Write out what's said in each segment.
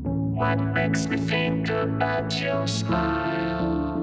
What makes me think about your smile?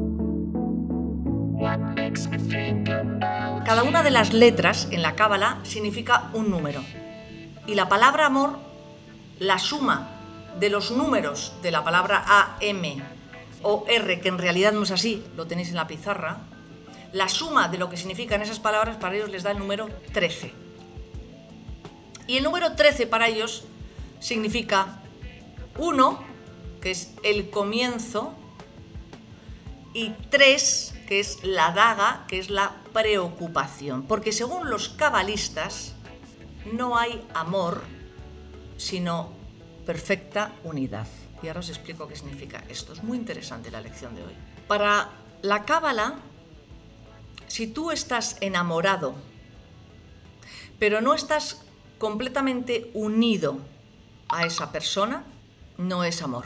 What makes me think about Cada una de las letras en la Cábala significa un número. Y la palabra amor, la suma de los números de la palabra A, M o R, que en realidad no es así, lo tenéis en la pizarra, la suma de lo que significan esas palabras para ellos les da el número 13. Y el número 13 para ellos significa 1, que es el comienzo, y 3, que es la daga, que es la preocupación. Porque según los cabalistas, no hay amor, sino perfecta unidad. Y ahora os explico qué significa esto. Es muy interesante la lección de hoy. Para la Cábala, si tú estás enamorado, pero no estás completamente unido a esa persona, no es amor.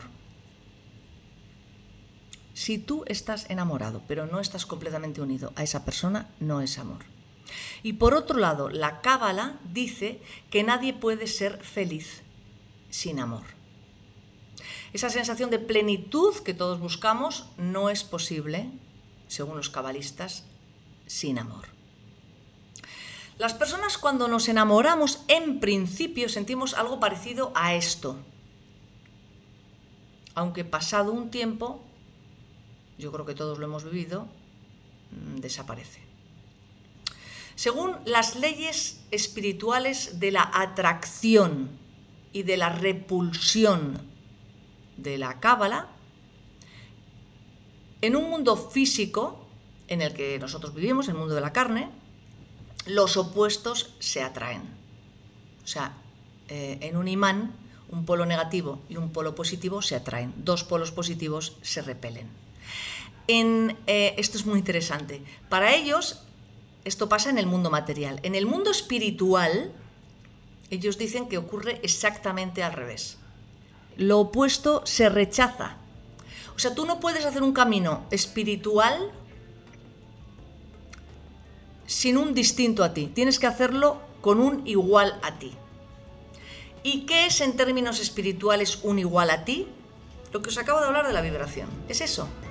Si tú estás enamorado, pero no estás completamente unido a esa persona, no es amor. Y por otro lado, la Cábala dice que nadie puede ser feliz sin amor. Esa sensación de plenitud que todos buscamos no es posible, según los cabalistas, sin amor. Las personas cuando nos enamoramos, en principio sentimos algo parecido a esto. Aunque pasado un tiempo, yo creo que todos lo hemos vivido, desaparece. Según las leyes espirituales de la atracción y de la repulsión de la Cábala, en un mundo físico en el que nosotros vivimos, el mundo de la carne, los opuestos se atraen. O sea, en un imán, un polo negativo y un polo positivo se atraen. Dos polos positivos se repelen. Esto es muy interesante. Para ellos, esto pasa en el mundo material. En el mundo espiritual, ellos dicen que ocurre exactamente al revés. Lo opuesto se rechaza. O sea, tú no puedes hacer un camino espiritual sin un distinto a ti. Tienes que hacerlo con un igual a ti. ¿Y qué es en términos espirituales un igual a ti? Lo que os acabo de hablar de la vibración. Es eso.